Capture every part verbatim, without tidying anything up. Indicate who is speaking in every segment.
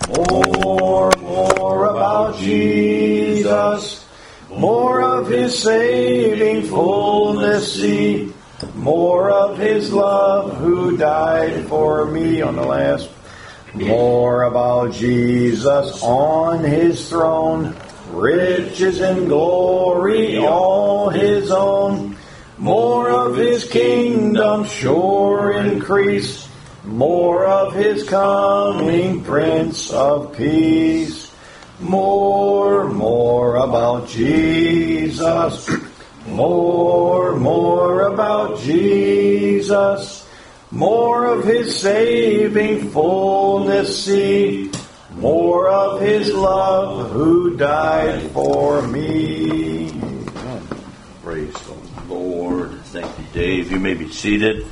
Speaker 1: More, more about Jesus. More of His saving fullness see. More of His love who died for me on the last. More about Jesus on His throne. Riches and glory all His own. More of His kingdom sure increase. More of His coming Prince of Peace. More, more about Jesus. More, more about Jesus. More of His saving fullness see. More of His love who died for me.
Speaker 2: Praise the Lord. Thank you, Dave. You may be seated.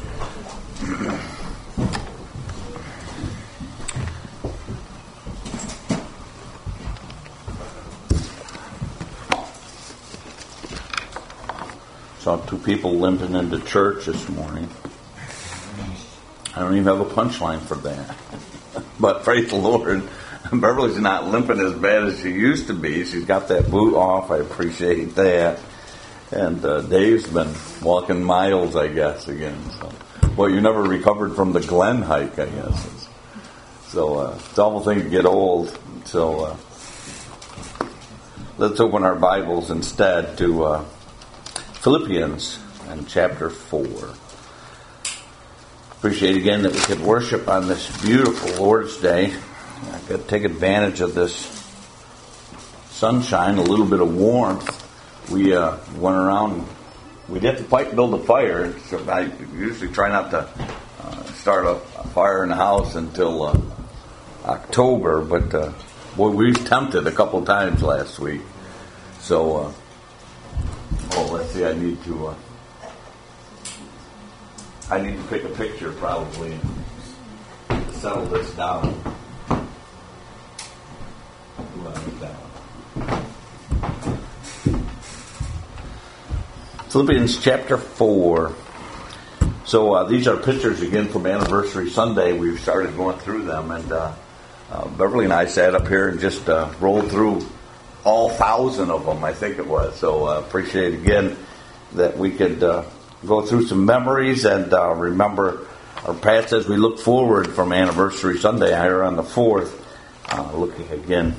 Speaker 2: Saw two people limping into church this morning. I don't even have a punchline for that. But praise the Lord, Beverly's not limping as bad as she used to be. She's got that boot off. I appreciate that. And uh, Dave's been walking miles, I guess, again. So, well, you never recovered from the Glen hike, I guess. So uh, it's almost thing to get old. So uh, let's open our Bibles instead to Uh, Philippians and chapter four. Appreciate again that we could worship on this beautiful Lord's Day. I could take advantage of this sunshine, a little bit of warmth. We uh, went around. We did the fight, build a fire. So I usually try not to uh, start a, a fire in the house until uh, October, but uh, boy, we was tempted a couple times last week. So. Uh, Oh, let's see, I need to, uh, I need to pick a picture probably and settle this down. Ooh, I need that one. Philippians chapter four. So uh, these are pictures again from Anniversary Sunday. We've started going through them, and uh, uh, Beverly and I sat up here and just uh, rolled through all thousand of them, I think it was. So I uh, appreciate again that we could uh, go through some memories and uh, remember our past as we look forward from Anniversary Sunday here on the fourth, uh, looking again,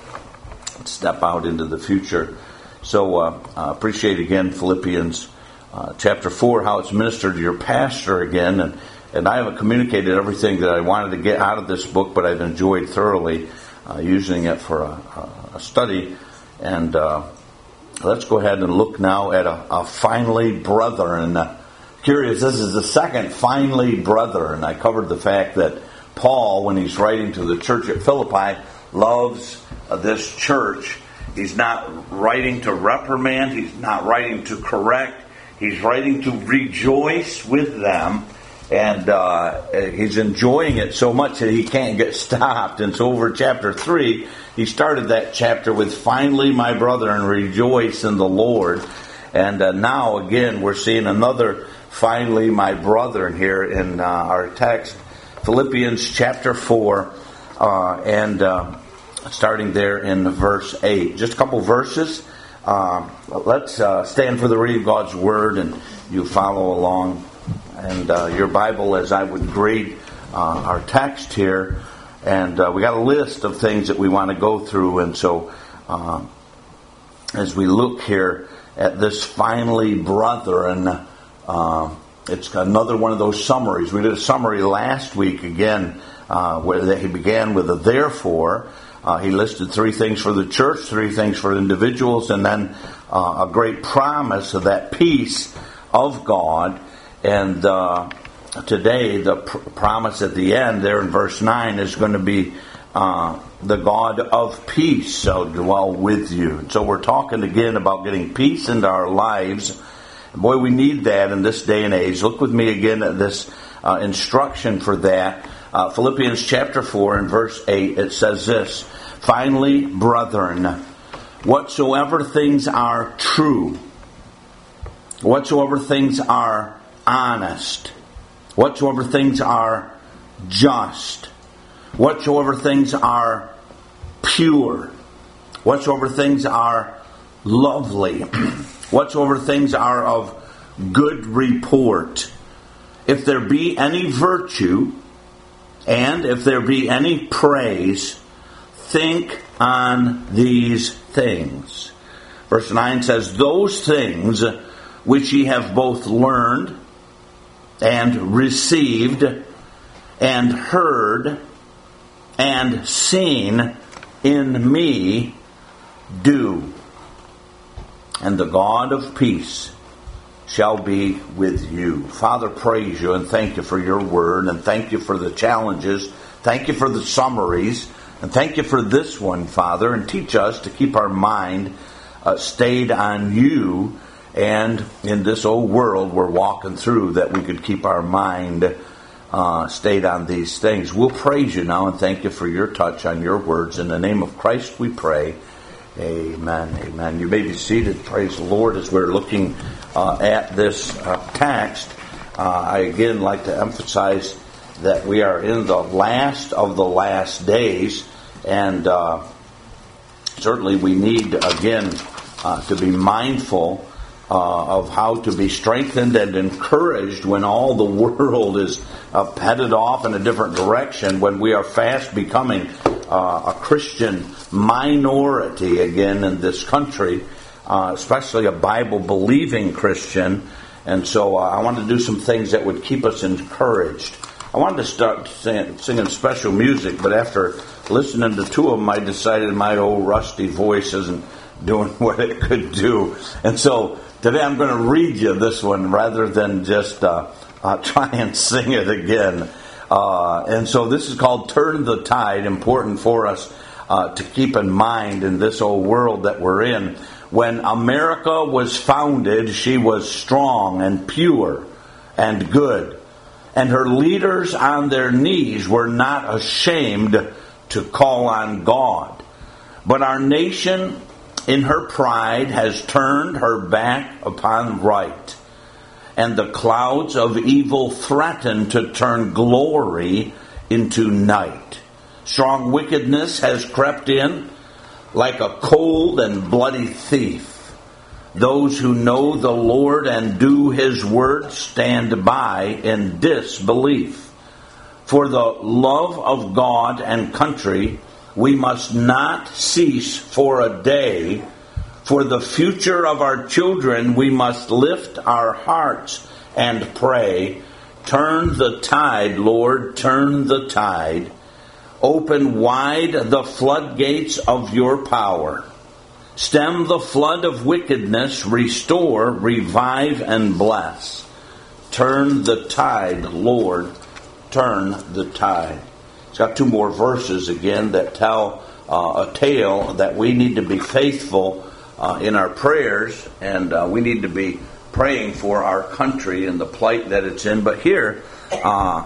Speaker 2: step out into the future. So uh, I appreciate again Philippians uh, chapter four, how it's ministered to your pastor again. And, and I haven't communicated everything that I wanted to get out of this book, but I've enjoyed thoroughly uh, using it for a, a a study, and uh, let's go ahead and look now at a, a finally brethren. Uh, curious, this is the second finally brethren. I covered the fact that Paul, when he's writing to the church at Philippi, loves uh, this church. He's not writing to reprimand. He's not writing to correct. He's writing to rejoice with them. And uh, he's enjoying it so much that he can't get stopped. And so over chapter three, he started that chapter with, finally, my brethren, rejoice in the Lord. And uh, now, again, we're seeing another, finally, my brethren here in uh, our text. Philippians chapter four, uh, and uh, starting there in verse eight. Just a couple verses. Uh, let's uh, stand for the reading of God's Word, and you follow along. And uh, your Bible, as I would grade uh, our text here, and uh, we got a list of things that we want to go through. And so, uh, as we look here at this finally brethren, uh, it's another one of those summaries. We did a summary last week again, uh, where he began with a therefore. Uh, he listed three things for the church, three things for individuals, and then uh, a great promise of that peace of God. And uh, today, the pr- promise at the end there in verse nine is going to be uh, the God of peace shall dwell with you. So we're talking again about getting peace into our lives. Boy, we need that in this day and age. Look with me again at this uh, instruction for that. Uh, Philippians chapter four and verse eight, it says this, finally, brethren, whatsoever things are true, whatsoever things are honest, whatsoever things are just, whatsoever things are pure, whatsoever things are lovely, whatsoever things are of good report, if there be any virtue, and if there be any praise, think on these things. Verse nine says, those things which ye have both learned and received and heard and seen in me, do, and the God of peace shall be with you. Father, praise you and thank you for your word, and thank you for the challenges. Thank you for the summaries, and thank you for this one, Father, and teach us to keep our mind uh, stayed on you, and in this old world we're walking through, that we could keep our mind uh, stayed on these things. We'll praise you now and thank you for your touch on your words. In the name of Christ we pray. Amen. Amen. You may be seated. Praise the Lord. As we're looking uh, at this uh, text, uh, I again like to emphasize that we are in the last of the last days, and uh, certainly we need again uh, to be mindful uh, of how to be strengthened and encouraged when all the world is uh, headed off in a different direction, when we are fast becoming uh, a Christian minority again in this country, uh, especially a Bible-believing Christian. And so uh, I wanted to do some things that would keep us encouraged. I wanted to start sing, singing special music, but after listening to two of them, I decided my old rusty voice isn't doing what it could do. And so today I'm going to read you this one rather than just uh, uh, try and sing it again. Uh, and so this is called Turn the Tide, important for us Uh, to keep in mind in this old world that we're in. When America was founded, she was strong and pure and good, and her leaders on their knees were not ashamed to call on God. But our nation, in her pride, has turned her back upon right, and the clouds of evil threaten to turn glory into night. Strong wickedness has crept in like a cold and bloody thief. Those who know the Lord and do His word stand by in disbelief. For the love of God and country, we must not cease for a day. For the future of our children, we must lift our hearts and pray. Turn the tide, Lord, turn the tide. Open wide the floodgates of your power. Stem the flood of wickedness. Restore, revive, and bless. Turn the tide, Lord. Turn the tide. It's got two more verses again that tell uh, a tale that we need to be faithful uh, in our prayers, and uh, we need to be praying for our country and the plight that it's in. But here, uh,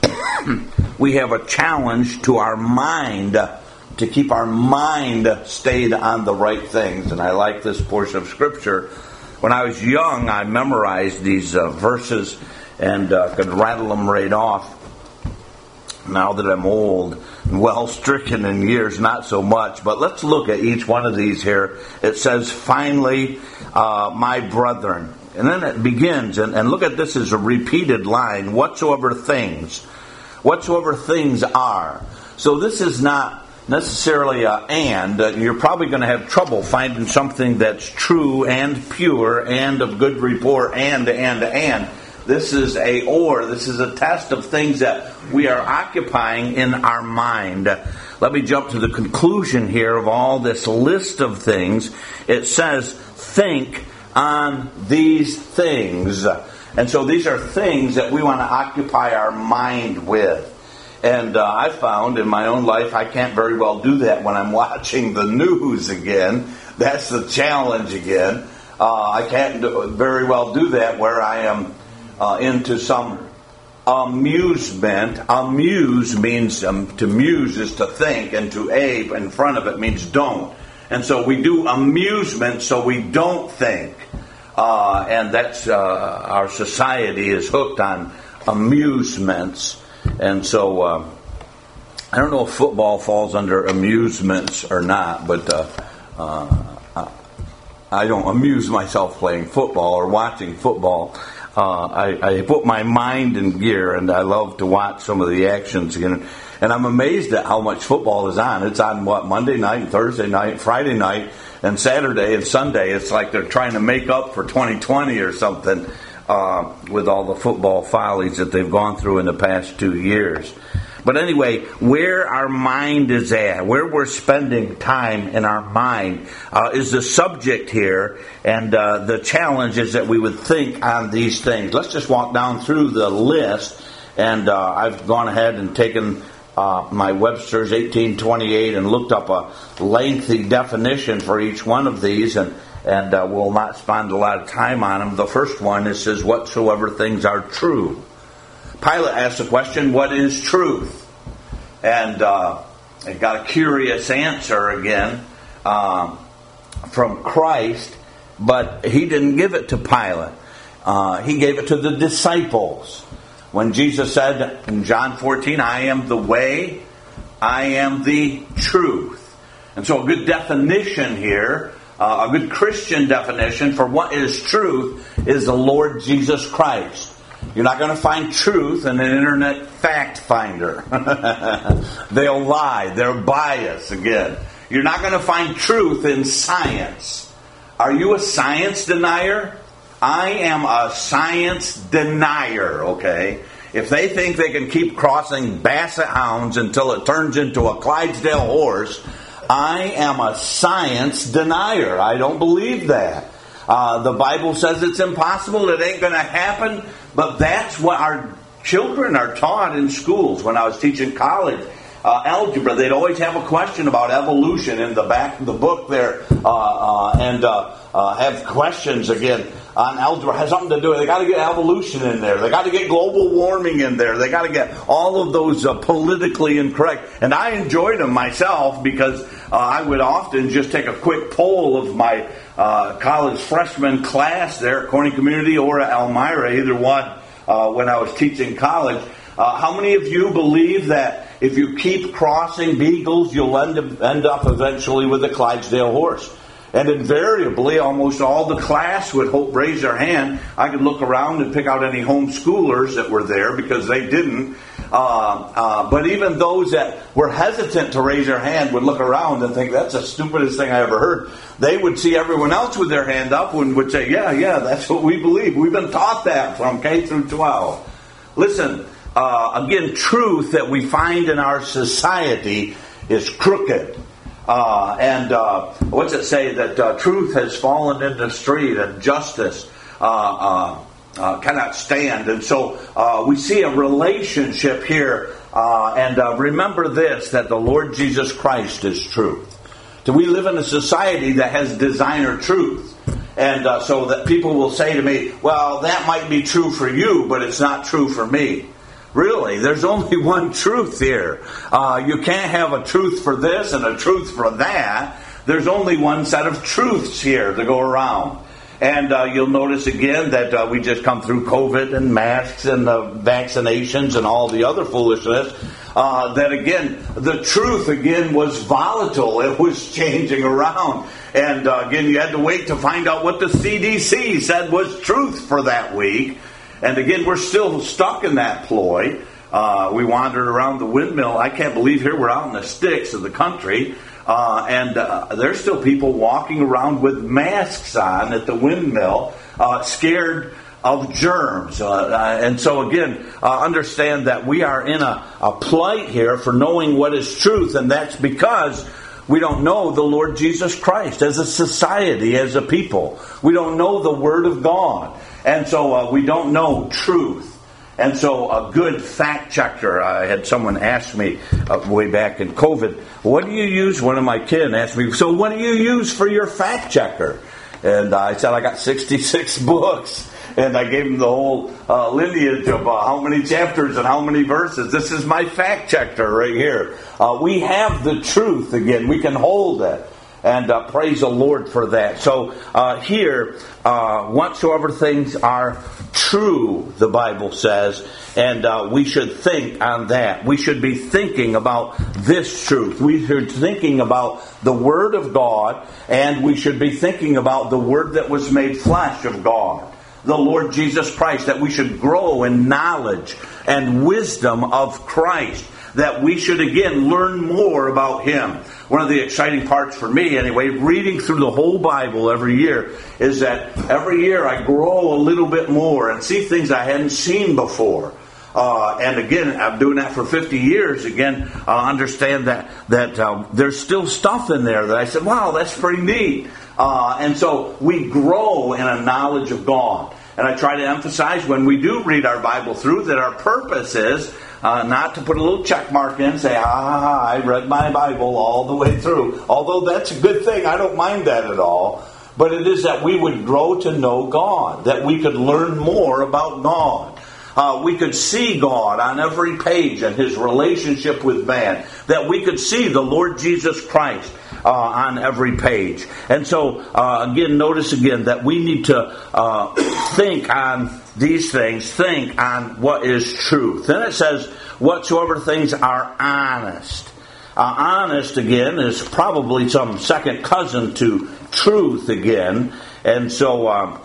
Speaker 2: we have a challenge to our mind, to keep our mind stayed on the right things. And I like this portion of Scripture. When I was young, I memorized these uh, verses and uh, could rattle them right off. Now that I'm old and well stricken in years, not so much. But let's look at each one of these here. It says, finally, uh, my brethren. And then it begins, and, and look at this as a repeated line, whatsoever things. Whatsoever things are. So this is not necessarily a and. Uh, you're probably going to have trouble finding something that's true and pure and of good report and, and, and. This is a or. This is a test of things that we are occupying in our mind. Let me jump to the conclusion here of all this list of things. It says, think on these things. And so these are things that we want to occupy our mind with. And uh, I found in my own life I can't very well do that when I'm watching the news again. That's the challenge again. Uh, I can't do, very well do that where I am uh, into some amusement. Amuse means, um, to muse is to think, and to a in front of it means don't. And so we do amusement so we don't think. Uh, and that's uh, our society is hooked on amusements, and so uh, I don't know if football falls under amusements or not, but uh, uh, I don't amuse myself playing football or watching football. Uh, I, I put my mind in gear, and I love to watch some of the actions again. And I'm amazed at how much football is on. It's on, what, Monday night, Thursday night, Friday night, and Saturday and Sunday. It's like they're trying to make up for twenty twenty or something uh, with all the football follies that they've gone through in the past two years. But anyway, where our mind is at, where we're spending time in our mind, uh, is the subject here, and uh, the challenge is that we would think on these things. Let's just walk down through the list, and uh, I've gone ahead and taken uh, my Webster's eighteen twenty-eight and looked up a lengthy definition for each one of these, and, and uh, we'll not spend a lot of time on them. The first one, it says, whatsoever things are true. Pilate asked the question, what is truth? And uh, it got a curious answer again um, from Christ, but he didn't give it to Pilate. Uh, he gave it to the disciples. When Jesus said in John fourteen, I am the way, I am the truth. And so a good definition here, uh, a good Christian definition for what is truth is the Lord Jesus Christ. You're not going to find truth in an internet fact finder. They'll lie. They're biased again. You're not going to find truth in science. Are you a science denier? I am a science denier, okay? If they think they can keep crossing basset hounds until it turns into a Clydesdale horse, I am a science denier. I don't believe that. Uh, the Bible says it's impossible. It ain't going to happen. But that's what our children are taught in schools. When I was teaching college uh, algebra, they'd always have a question about evolution in the back of the book there, uh, uh, and uh, uh, have questions again on algebra. It has something to do with it. They got to get evolution in there. They got to get global warming in there. They got to get all of those uh, politically incorrect. And I enjoyed them myself because uh, I would often just take a quick poll of my Uh, college freshman class there at Corning Community or at Elmira, either one, uh, when I was teaching college. Uh, how many of you believe that if you keep crossing beagles, you'll end up, end up eventually with a Clydesdale horse? And invariably, almost all the class would hope, raise their hand. I could look around and pick out any homeschoolers that were there because they didn't. Uh, uh, but even those that were hesitant to raise their hand would look around and think, that's the stupidest thing I ever heard. They would see everyone else with their hand up and would say, yeah, yeah, that's what we believe. We've been taught that from K through twelve. Listen, uh, again, truth that we find in our society is crooked. Uh, and uh, what's it say? That uh, truth has fallen in the street and justice uh, uh, uh, cannot stand. And so uh, we see a relationship here. Uh, and uh, remember this, that the Lord Jesus Christ is truth. So we live in a society that has designer truth. And uh, so that people will say to me, well, that might be true for you, but it's not true for me. Really, there's only one truth here. Uh, you can't have a truth for this and a truth for that. There's only one set of truths here to go around. And uh, you'll notice again that uh, we just come through COVID and masks and uh, vaccinations and all the other foolishness. Uh, that again, the truth again was volatile. It was changing around. And uh, again, you had to wait to find out what the C D C said was truth for that week. And again, we're still stuck in that ploy. Uh, we wandered around the windmill. I can't believe here we're out in the sticks of the country. Uh, and uh, there's still people walking around with masks on at the windmill, uh, scared of germs. Uh, and so again, uh, understand that we are in a, a plight here for knowing what is truth. And that's because we don't know the Lord Jesus Christ as a society, as a people. We don't know the Word of God. And so uh, we don't know truth. And so a good fact checker, I had someone ask me uh, way back in COVID, what do you use? One of my kids asked me, so what do you use for your fact checker? And I said, I got sixty-six books. And I gave him the whole uh, lineage of uh, how many chapters and how many verses. This is my fact checker right here. Uh, we have the truth again. We can hold it. And uh, praise the Lord for that. So uh, here, uh, whatsoever things are true, the Bible says, and uh, we should think on that. We should be thinking about this truth. We should be thinking about the Word of God, and we should be thinking about the Word that was made flesh of God, the Lord Jesus Christ, that we should grow in knowledge and wisdom of Christ, that we should again learn more about Him. One of the exciting parts for me, anyway, reading through the whole Bible every year, is that every year I grow a little bit more and see things I hadn't seen before. Uh, and again, I'm doing that for fifty years. Again, I understand that that uh, there's still stuff in there that I said, wow, that's pretty neat. Uh, and so we grow in a knowledge of God. And I try to emphasize when we do read our Bible through that our purpose is Uh, not to put a little check mark in and say, ah, I read my Bible all the way through. Although that's a good thing. I don't mind that at all. But it is that we would grow to know God. That we could learn more about God. Uh, we could see God on every page and His relationship with man. That we could see the Lord Jesus Christ uh, on every page. And so, uh, again, notice again that we need to uh, think on these things, think on what is truth. Then it says, whatsoever things are honest. Uh, honest, again, is probably some second cousin to truth again. And so um,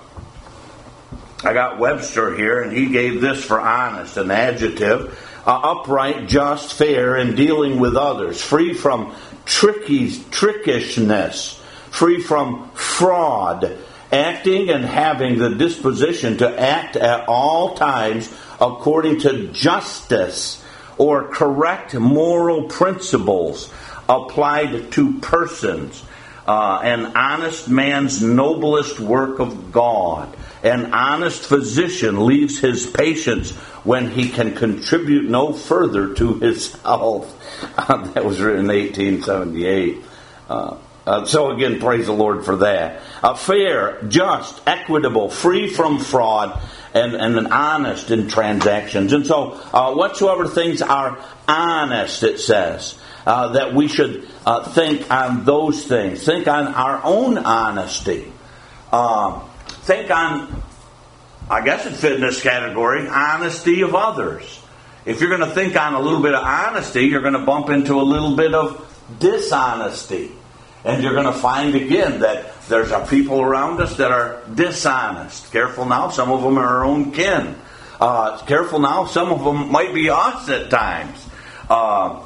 Speaker 2: I got Webster here, and he gave this for honest, an adjective. Uh, upright, just, fair in dealing with others. Free from tricky, trickishness. Free from fraud. Acting and having the disposition to act at all times according to justice or correct moral principles applied to persons. Uh, an honest man's noblest work of God. An honest physician leaves his patients when he can contribute no further to his health. Uh, that was written in eighteen seventy-eight. Uh, Uh, so again, praise the Lord for that. Uh, fair, just, equitable, free from fraud, and, and an honest in transactions. And so, uh, whatsoever things are honest, it says, uh, that we should uh, think on those things. Think on our own honesty. Uh, think on, I guess it fit in this category, honesty of others. If you're going to think on a little bit of honesty, you're going to bump into a little bit of dishonesty. And you're going to find again that there's a people around us that are dishonest. Careful now, some of them are our own kin. Uh, careful now, some of them might be us at times. Uh,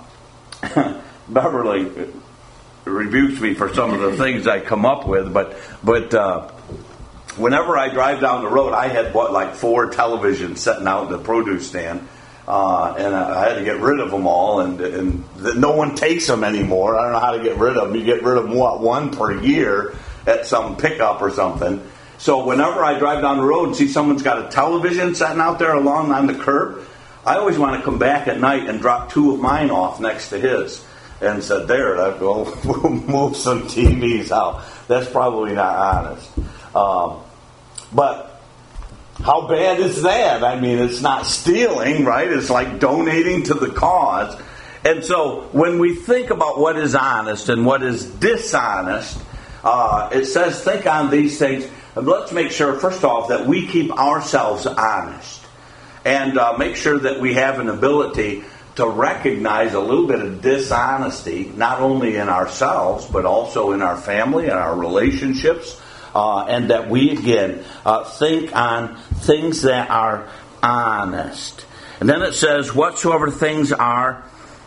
Speaker 2: Beverly rebukes me for some of the things I come up with, but but uh, whenever I drive down the road, I had what like four televisions sitting out in the produce stand. Uh, and I had to get rid of them all, and, and the, no one takes them anymore. I don't know how to get rid of them. You get rid of them, what, one per year at some pickup or something. So whenever I drive down the road and see someone's got a television sitting out there along on the curb, I always want to come back at night and drop two of mine off next to his. And said, there, we'll move some T Vs out. That's probably not honest. Um, but how bad is that? I mean, it's not stealing, right? It's like donating to the cause. And so when we think about what is honest and what is dishonest, uh, it says think on these things. And let's make sure, first off, that we keep ourselves honest. And uh, make sure that we have an ability to recognize a little bit of dishonesty, not only in ourselves, but also in our family and our relationships. Uh, and that we, again, uh, think on things that are honest. And then it says, whatsoever things are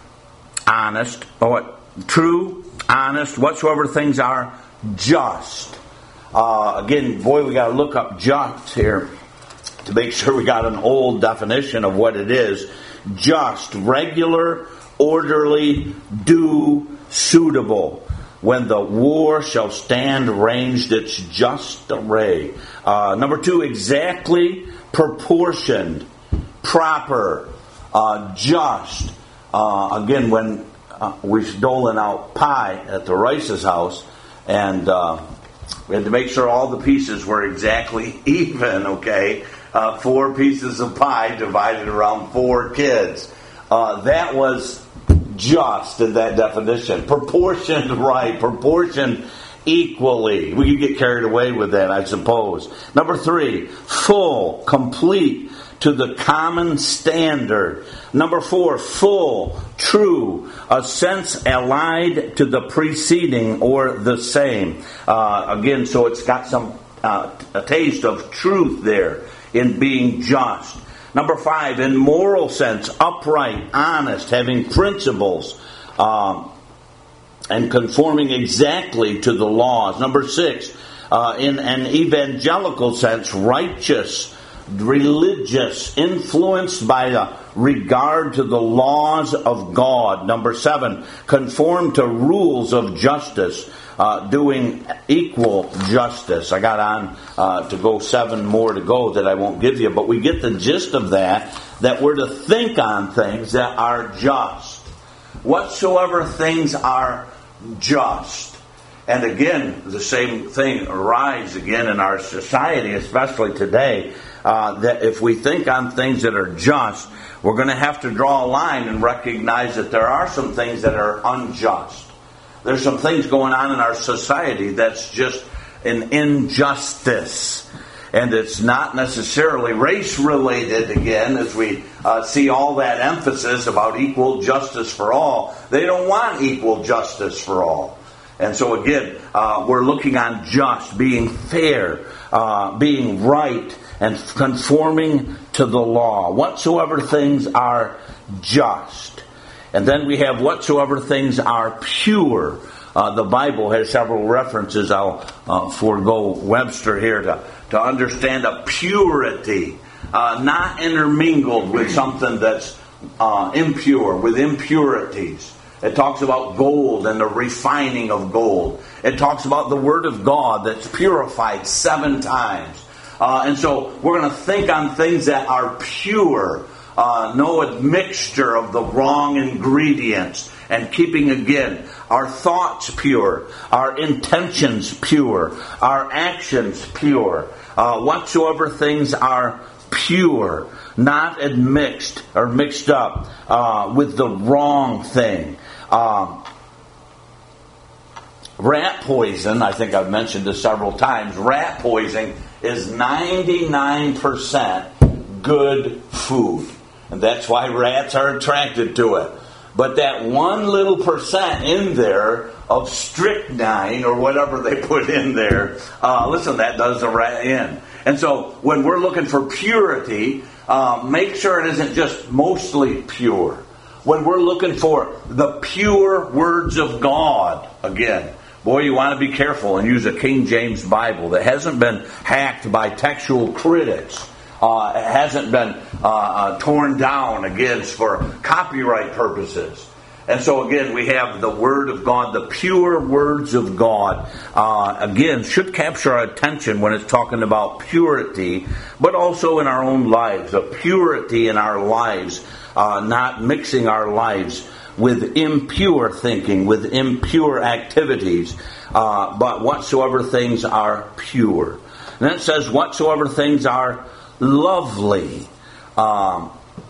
Speaker 2: honest, or true, honest, whatsoever things are just. Uh, again, boy, we got to look up just here to make sure we got an old definition of what it is. Just, regular, orderly, due, suitable. When the war shall stand ranged its just array. Uh, number two, exactly proportioned, proper, uh, just. Uh, again, when uh, we're doling out pie at the Rice's house, and uh, we had to make sure all the pieces were exactly even, okay? Uh, four pieces of pie divided around four kids. Uh, that was just in that definition. Proportioned right, proportioned equally. We could get carried away with that, I suppose. Number three, full, complete, to the common standard. Number four, full, true, a sense allied to the preceding or the same. Uh, again, so it's got some uh, a taste of truth there in being just. Number five, in moral sense, upright, honest, having principles, um, and conforming exactly to the laws. Number six, uh, in an evangelical sense, righteous, religious, influenced by a regard to the laws of God. Number seven, conform to rules of justice, uh, doing equal justice. I got on uh, to go seven more to go that I won't give you, but we get the gist of that, that we're to think on things that are just. Whatsoever things are just. And again, the same thing arises again in our society, especially today, uh, that if we think on things that are just, we're going to have to draw a line and recognize that there are some things that are unjust. There's some things going on in our society that's just an injustice. And it's not necessarily race-related, again, as we uh, see all that emphasis about equal justice for all. They don't want equal justice for all. And so again, uh, we're looking on just, being fair, uh, being right, and conforming to the law. Whatsoever things are just. And then we have whatsoever things are pure. Uh, the Bible has several references. I'll uh, forego Webster here to, to understand a purity, uh, not intermingled with something that's uh, impure, with impurities. It talks about gold and the refining of gold. It talks about the Word of God that's purified seven times. Uh, and so we're going to think on things that are pure. Uh, no admixture of the wrong ingredients. And keeping, again, our thoughts pure. Our intentions pure. Our actions pure. Uh, whatsoever things are pure. Not admixed or mixed up uh, with the wrong thing. Um, rat poison, I think I've mentioned this several times, rat poison is ninety-nine percent good food. And that's why rats are attracted to it. But that one little percent in there of strychnine or whatever they put in there, uh, listen, that does a rat in. And so when we're looking for purity, uh, make sure it isn't just mostly pure. When we're looking for the pure words of God, again, boy, you want to be careful and use a King James Bible that hasn't been hacked by textual critics. Uh, it hasn't been uh, uh, torn down against for copyright purposes. And so again, we have the Word of God, the pure words of God. Uh, again, should capture our attention when it's talking about purity, but also in our own lives, a purity in our lives. Uh, not mixing our lives with impure thinking, with impure activities, uh, but whatsoever things are pure. And then it says, whatsoever things are lovely. Um,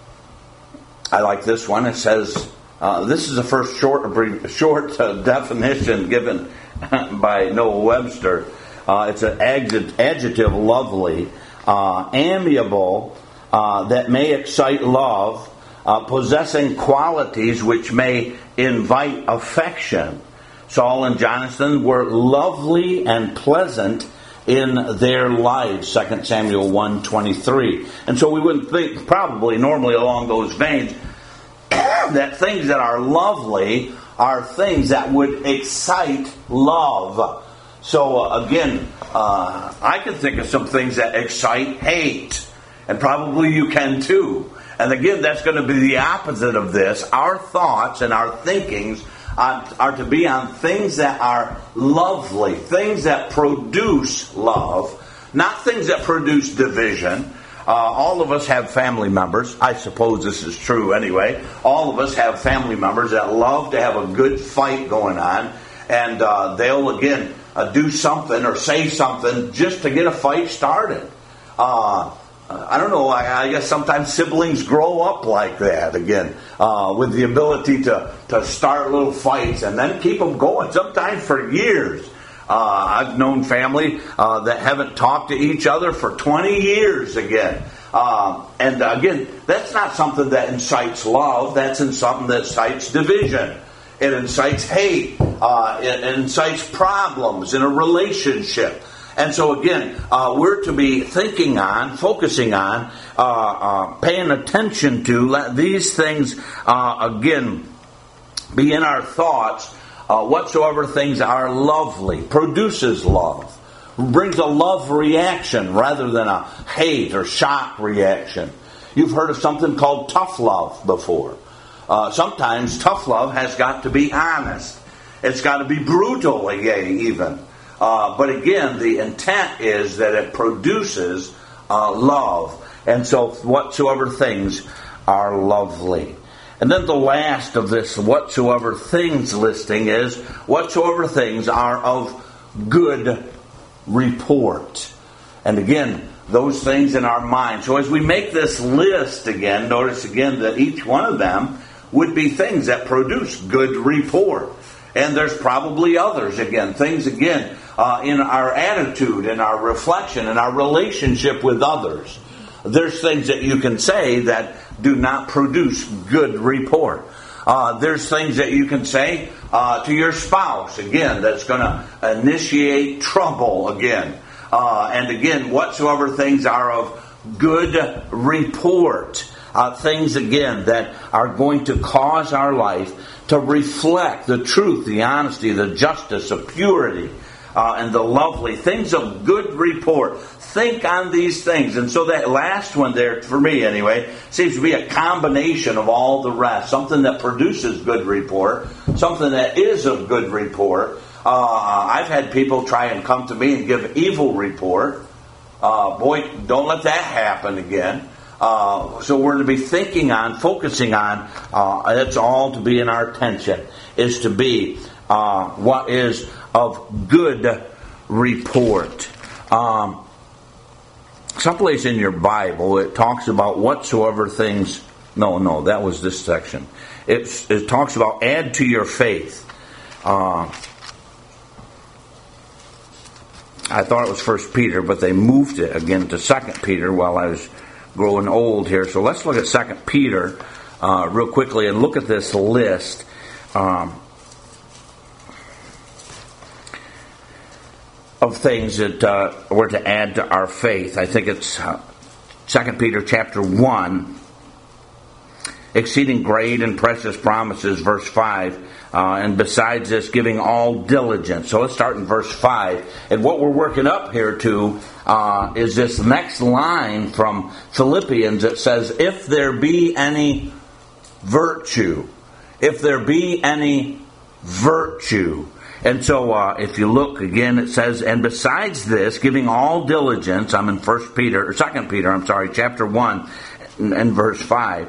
Speaker 2: I like this one. It says, uh, this is the first short, short uh, definition given by Noah Webster. Uh, it's an adjective, lovely, uh, amiable, uh, that may excite love, Uh, possessing qualities which may invite affection. Saul and Jonathan were lovely and pleasant in their lives, Second Samuel one twenty-three. And so we wouldn't think, probably normally along those veins, that things that are lovely are things that would excite love. So uh, again, uh, I can think of some things that excite hate. And probably you can too. And again, that's going to be the opposite of this. Our thoughts and our thinkings are, are to be on things that are lovely, things that produce love, not things that produce division. Uh, all of us have family members. I suppose this is true anyway. All of us have family members that love to have a good fight going on. And uh, they'll, again, uh, do something or say something just to get a fight started. Uh uh, I don't know, I, I guess sometimes siblings grow up like that again, uh, with the ability to, to start little fights and then keep them going, sometimes for years. Uh, I've known family uh, that haven't talked to each other for twenty years again. Uh, and again, that's not something that incites love. That's in something that incites division. It incites hate. Uh, it incites problems in a relationship. And so again, uh, we're to be thinking on, focusing on, uh, uh, paying attention to. Let these things, uh, again, be in our thoughts. Uh, whatsoever things are lovely, produces love, brings a love reaction rather than a hate or shock reaction. You've heard of something called tough love before. Uh, sometimes tough love has got to be honest. It's got to be brutal, even. Uh, but again, the intent is that it produces uh, love. And so whatsoever things are lovely. And then the last of this whatsoever things listing is whatsoever things are of good report. And again, those things in our mind. So as we make this list again, notice again that each one of them would be things that produce good report. And there's probably others again, things again uh, in our attitude, in our reflection, in our relationship with others. There's things that you can say that do not produce good report. Uh, there's things that you can say uh, to your spouse, again, that's going to initiate trouble again. Uh, and again, whatsoever things are of good report. Uh, things, again, that are going to cause our life to reflect the truth, the honesty, the justice, the purity, uh, and the lovely. Things of good report. Think on these things. And so that last one there, for me anyway, seems to be a combination of all the rest. Something that produces good report. Something that is of good report. Uh, I've had people try and come to me and give evil report. Uh, boy, don't let that happen again. Uh, so we're to be thinking on, focusing on, uh, that's all to be in our attention, is to be uh, what is of good report. Um, Someplace in your Bible, it talks about whatsoever things... No, no, that was this section. It, it talks about add to your faith. Uh, I thought it was First Peter, but they moved it again to Second Peter while I was growing old here. So let's look at Second Peter uh, real quickly and look at this list. Um, of things that uh, we're to add to our faith. I think it's uh, Second Peter chapter one, exceeding great and precious promises, verse five, uh, and besides this, giving all diligence. So let's start in verse five. And what we're working up here to uh, is this next line from Philippians that says, if there be any virtue, if there be any virtue. And so uh, if you look again, it says, and besides this, giving all diligence, I'm in First Peter, or Second Peter, I'm sorry, chapter one, and, and verse five,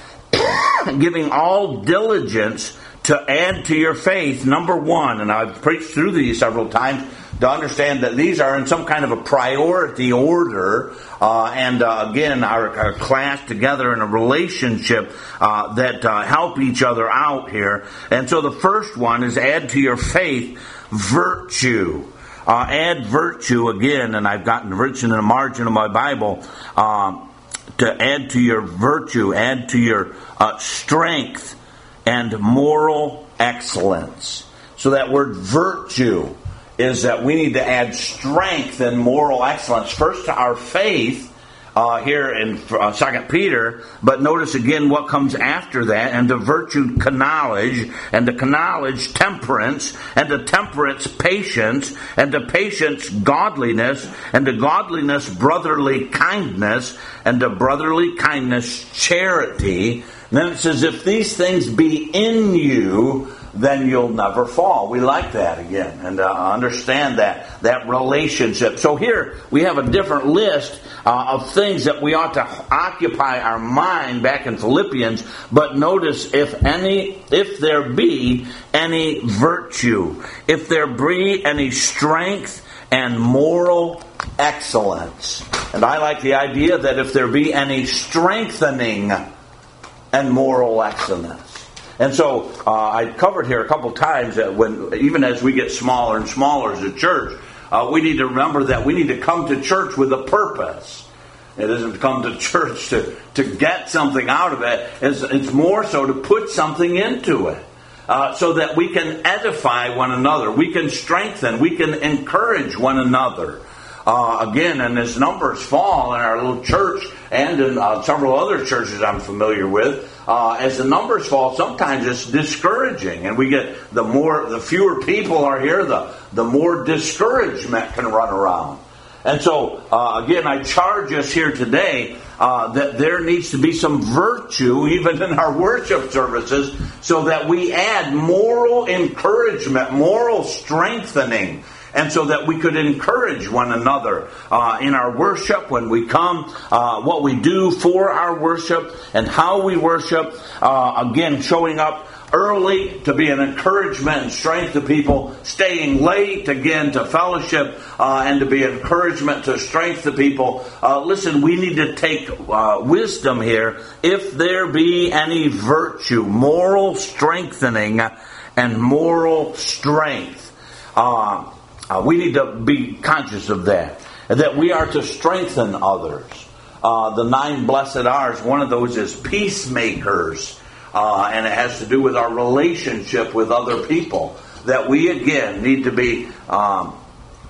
Speaker 2: giving all diligence to add to your faith, number one, and I've preached through these several times, to understand that these are in some kind of a priority order, uh, and uh, again, are, are classed together in a relationship uh, that uh, help each other out here. And so the first one is add to your faith virtue. Uh, add virtue again, and I've gotten virtue in the margin of my Bible, um, to add to your virtue, add to your uh, strength and moral excellence. So that word virtue is that we need to add strength and moral excellence first to our faith uh, here in uh, Second Peter, but notice again what comes after that, and to virtue knowledge, and to knowledge temperance, and to temperance patience, and to patience godliness, and to godliness brotherly kindness, and to brotherly kindness charity. And then it says, if these things be in you, then you'll never fall. We like that again, and uh, understand that that relationship. So here we have a different list uh, of things that we ought to occupy our mind back in Philippians. But notice, if any, if there be any virtue, if there be any strength and moral excellence. And I like the idea that if there be any strengthening and moral excellence. And so uh, I covered here a couple times that when, even as we get smaller and smaller as a church, uh, we need to remember that we need to come to church with a purpose. It isn't to come to church to, to get something out of it. It's, it's more so to put something into it. Uh, so that we can edify one another. We can strengthen. We can encourage one another. Uh, again, and as numbers fall in our little church and in uh, several other churches I'm familiar with, uh, as the numbers fall, sometimes it's discouraging. And we get the more, the fewer people are here, the, the more discouragement can run around. And so, uh, again, I charge us here today uh, that there needs to be some virtue even in our worship services so that we add moral encouragement, moral strengthening, and so that we could encourage one another uh, in our worship when we come, uh, what we do for our worship and how we worship. Uh, again, showing up early to be an encouragement and strength to people, staying late again to fellowship uh, and to be an encouragement to strength to people. Uh, listen, we need to take uh, wisdom here. If there be any virtue, moral strengthening and moral strength, uh, uh, we need to be conscious of that, that we are to strengthen others. Uh, the nine blessed R's, one of those is peacemakers. Uh, and it has to do with our relationship with other people. That we, again, need to be um,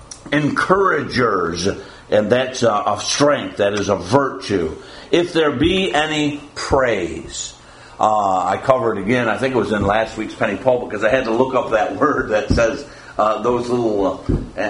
Speaker 2: encouragers, and that's uh, of strength, that is a virtue. If there be any praise. Uh, I covered again, I think it was in last week's Penny Pulpit, because I had to look up that word that says uh, those little uh,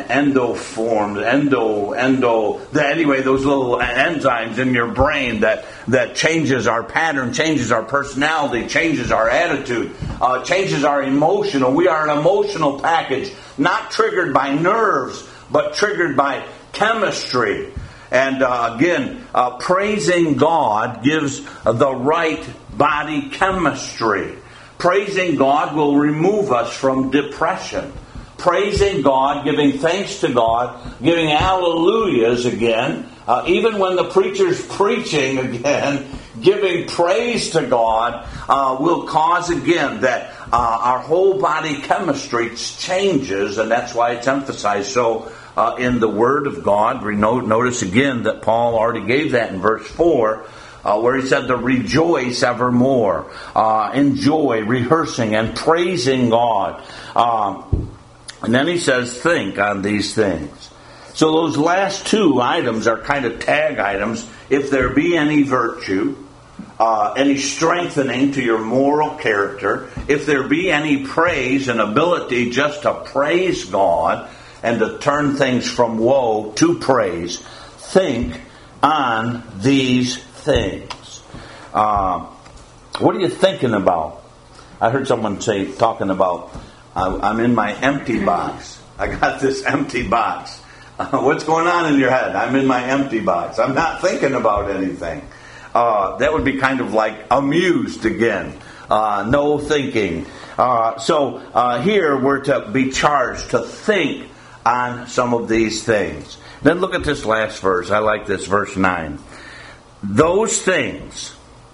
Speaker 2: endoformed, endo, endo, the, anyway, those little enzymes in your brain that, that changes our pattern, changes our personality, changes our attitude, uh, changes our emotional. We are an emotional package, not triggered by nerves, but triggered by chemistry. And uh, again, uh, praising God gives the right body chemistry. Praising God will remove us from depression. Praising God, giving thanks to God, giving hallelujahs again, uh, even when the preacher's preaching again, giving praise to God uh, will cause again that uh, our whole body chemistry changes, and that's why it's emphasized so uh, in the Word of God. Notice again that Paul already gave that in verse four, uh, where he said to rejoice evermore, uh, enjoy, rehearsing, and praising God. Um, And then he says, think on these things. So those last two items are kind of tag items. If there be any virtue, uh, any strengthening to your moral character, if there be any praise and ability just to praise God and to turn things from woe to praise, think on these things. Uh, what are you thinking about? I heard someone say, talking about, I'm in my empty box. I got this empty box. Uh, what's going on in your head? I'm in my empty box. I'm not thinking about anything. Uh, that would be kind of like amused again. Uh, no thinking. Uh, so uh, here we're to be charged to think on some of these things. Then look at this last verse. I like this, verse nine. Those things.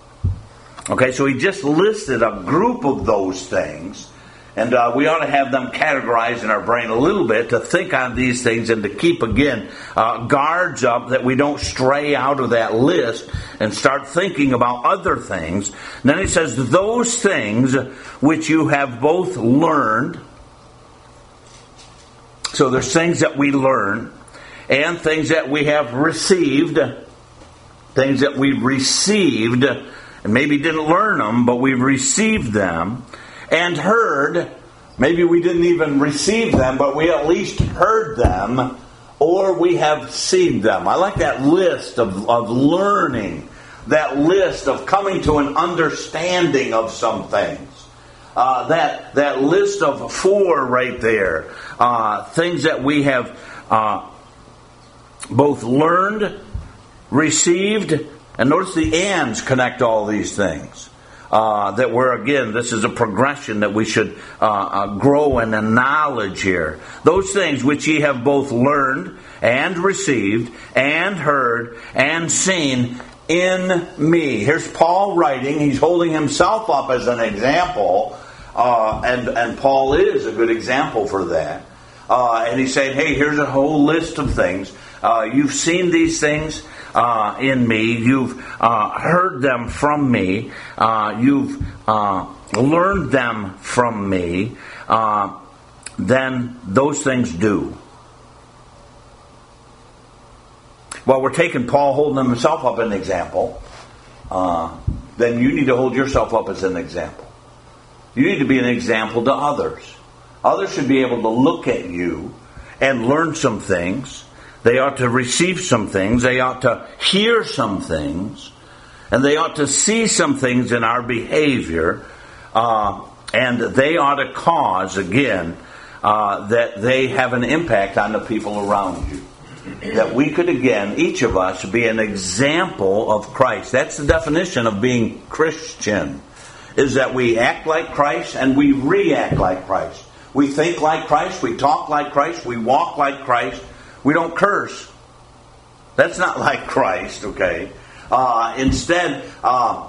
Speaker 2: Okay, so he just listed a group of those things. And uh, we ought to have them categorized in our brain a little bit to think on these things and to keep, again, uh, guards up that we don't stray out of that list and start thinking about other things. And then he says, those things which you have both learned. So there's things that we learn and things that we have received. Things that we received and maybe didn't learn them, but we received them. And heard, maybe we didn't even receive them, but we at least heard them, or we have seen them. I like that list of, of learning, that list of coming to an understanding of some things. Uh, that that list of four right there, uh, things that we have uh, both learned, received, and notice the ands connect all these things. Uh, that we're, again, this is a progression that we should uh, uh, grow in the knowledge here. Those things which ye have both learned and received and heard and seen in me. Here's Paul writing. He's holding himself up as an example. Uh, and, and Paul is a good example for that. Uh, and he's saying, hey, here's a whole list of things. Uh, you've seen these things uh, in me. You've uh, heard them from me. Uh, you've uh, learned them from me. Uh, then those things do. Well, we're taking Paul holding himself up as an example. Uh, then you need to hold yourself up as an example. You need to be an example to others. Others should be able to look at you and learn some things. They ought to receive some things. They ought to hear some things. And they ought to see some things in our behavior. Uh, and they ought to cause, again, uh, that they have an impact on the people around you. That we could, again, each of us, be an example of Christ. That's the definition of being Christian. Is that we act like Christ and we react like Christ. We think like Christ. We talk like Christ. We walk like Christ. We don't curse. That's not like Christ, okay? Uh, instead, uh,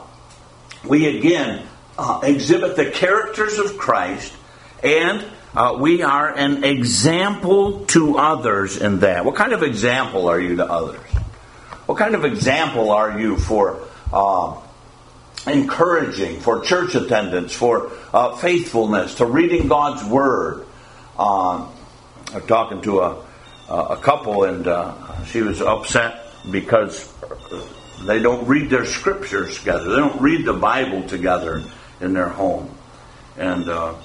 Speaker 2: we again uh, exhibit the characters of Christ, and uh, we are an example to others in that. What kind of example are you to others? What kind of example are you for uh, encouraging, for church attendance, for uh, faithfulness, to reading God's Word? Uh, I'm talking to a Uh, a couple, and uh, she was upset because they don't read their scriptures together. They don't read the Bible together in their home. And uh,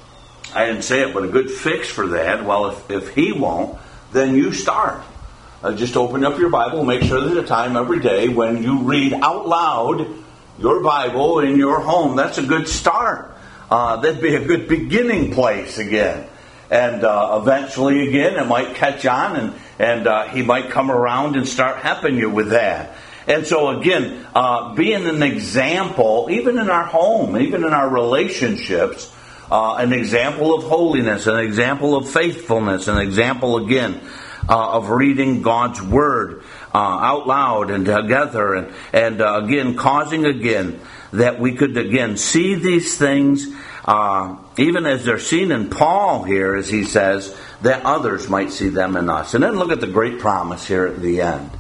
Speaker 2: I didn't say it, but a good fix for that, well, if, if he won't, then you start. Uh, just open up your Bible, make sure there's a time every day when you read out loud your Bible in your home. That's a good start. Uh, that'd be a good beginning place again. And uh, eventually, again, it might catch on, and, and uh, he might come around and start helping you with that. And so, again, uh, being an example, even in our home, even in our relationships, uh, an example of holiness, an example of faithfulness, an example, again, uh, of reading God's Word uh, out loud and together, and, and uh, again, causing, again, that we could, again, see these things, Uh, even as they're seen in Paul here, as he says, that others might see them in us. And then look at the great promise here at the end.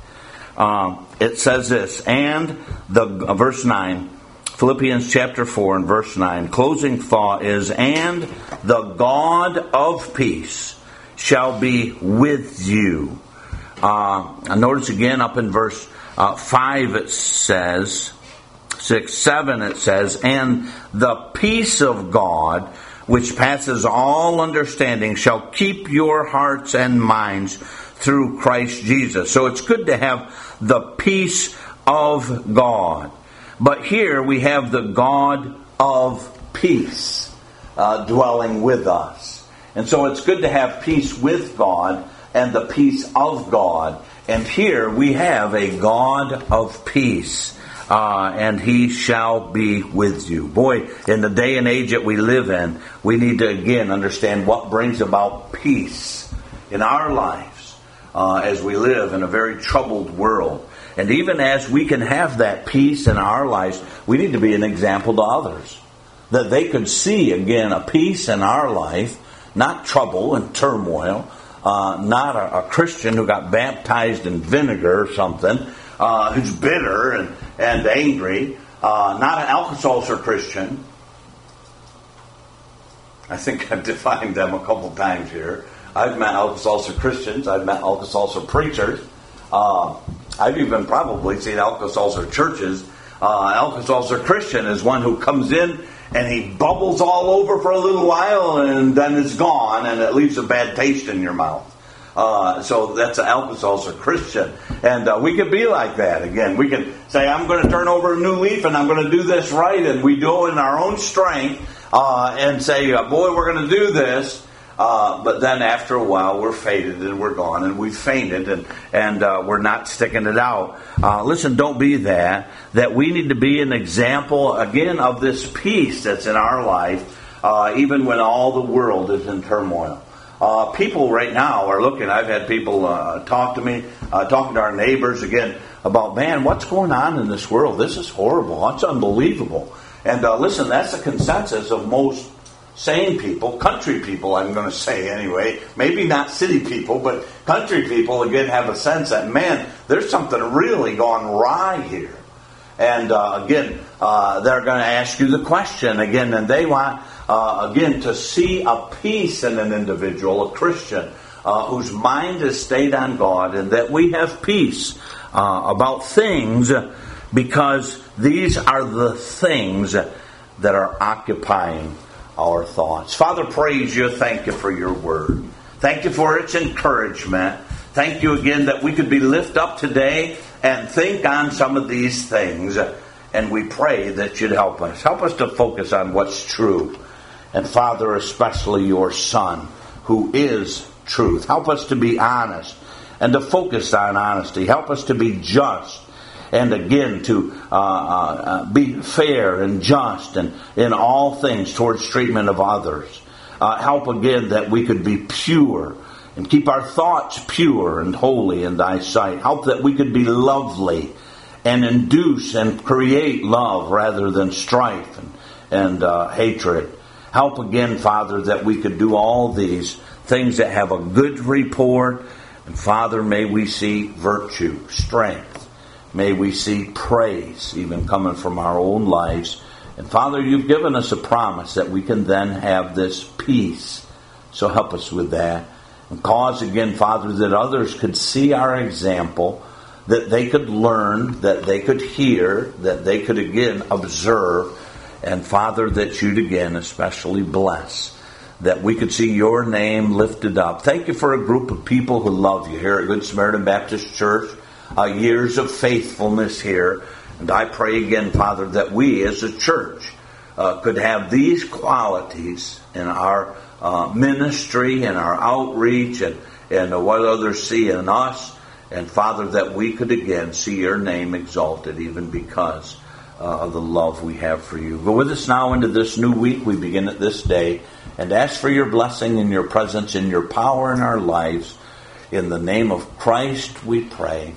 Speaker 2: Uh, it says this, and the uh, verse nine, Philippians chapter four and verse nine, closing thought is, and the God of peace shall be with you. Uh, notice again up in verse uh, five it says, six, seven it says, and the peace of God, which passes all understanding, shall keep your hearts and minds through Christ Jesus. So it's good to have the peace of God. But here we have the God of peace uh, dwelling with us. And so it's good to have peace with God and the peace of God. And here we have a God of peace. Uh, and he shall be with you. Boy, in the day and age that we live in, we need to again understand what brings about peace in our lives uh, as we live in a very troubled world. And even as we can have that peace in our lives, we need to be an example to others. That they could see, again, a peace in our life, not trouble and turmoil, uh, not a, a Christian who got baptized in vinegar or something, uh, who's bitter and and angry, uh, not an Alka-Seltzer Christian. I think I've defined them a couple times here. I've met Alka-Seltzer Christians. I've met Alka-Seltzer preachers. Uh, I've even probably seen Alka-Seltzer churches. Uh, Alka-Seltzer Christian is one who comes in and he bubbles all over for a little while and then is gone, and it leaves a bad taste in your mouth. Uh, so that's an Alka-Seltzer Christian. And uh, we could be like that. Again, we can say, I'm going to turn over a new leaf and I'm going to do this right. And we do it in our own strength uh, and say, boy, we're going to do this. Uh, but then after a while, we're faded and we're gone and we've fainted and, and uh, we're not sticking it out. Uh, listen, don't be that. That we need to be an example, again, of this peace that's in our life, uh, even when all the world is in turmoil. Uh, people right now are looking. I've had people uh, talk to me, uh, talking to our neighbors again about, man, what's going on in this world? This is horrible. It's unbelievable. And uh, listen, that's the consensus of most sane people, country people, I'm going to say anyway. Maybe not city people, but country people, again, have a sense that, man, there's something really gone awry here. And uh, again, uh, they're going to ask you the question again, and they want, uh, again, to see a peace in an individual, a Christian, uh, whose mind is stayed on God, and that we have peace uh, about things, because these are the things that are occupying our thoughts. Father, praise you. Thank you for your word. Thank you for its encouragement. Thank you again that we could be lifted up today and think on some of these things. And we pray that you'd help us. Help us to focus on what's true. And Father, especially your Son, who is truth. Help us to be honest and to focus on honesty. Help us to be just. And again, to uh, uh, be fair and just and in all things towards treatment of others. Uh, help again that we could be pure and keep our thoughts pure and holy in thy sight. Help that we could be lovely and induce and create love rather than strife and, and uh, hatred. Help again, Father, that we could do all these things that have a good report. And Father, may we see virtue, strength. May we see praise even coming from our own lives. And Father, you've given us a promise that we can then have this peace. So help us with that. And cause again, Father, that others could see our example, that they could learn, that they could hear, that they could again observe. And Father, that you'd again especially bless, that we could see your name lifted up. Thank you for a group of people who love you here at Good Samaritan Baptist Church. Uh, years of faithfulness here. And I pray again, Father, that we as a church uh, could have these qualities in our uh, ministry and our outreach and, and uh, what others see in us. And Father, that we could again see your name exalted even because uh, of the love we have for you. Go with us now into this new week. We begin it this day. And ask for your blessing and your presence and your power in our lives. In the name of Christ we pray.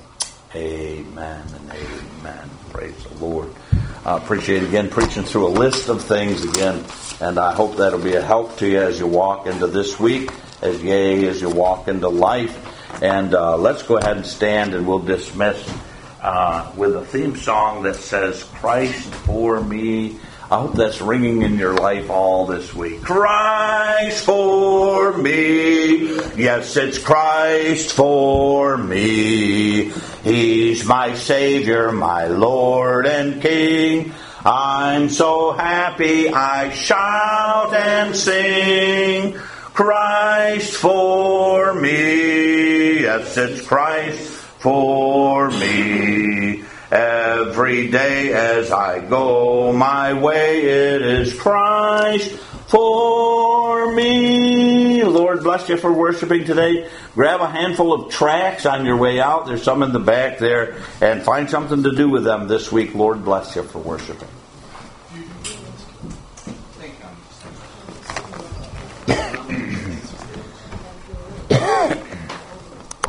Speaker 2: Amen and amen. Praise the Lord. I appreciate again preaching through a list of things again, and I hope that'll be a help to you as you walk into this week, as yea, as you walk into life. And uh, let's go ahead and stand, and we'll dismiss uh, with a theme song that says, Christ for me. I hope that's ringing in your life all this week. Christ for me. Yes, it's Christ for me. He's my Savior, my Lord and King. I'm so happy I shout and sing. Christ for me. Yes, it's Christ for me. Every day as I go my way, it is Christ for me. Lord bless you for worshiping today. Grab a handful of tracts on your way out. There's some in the back there. And find something to do with them this week. Lord bless you for worshiping.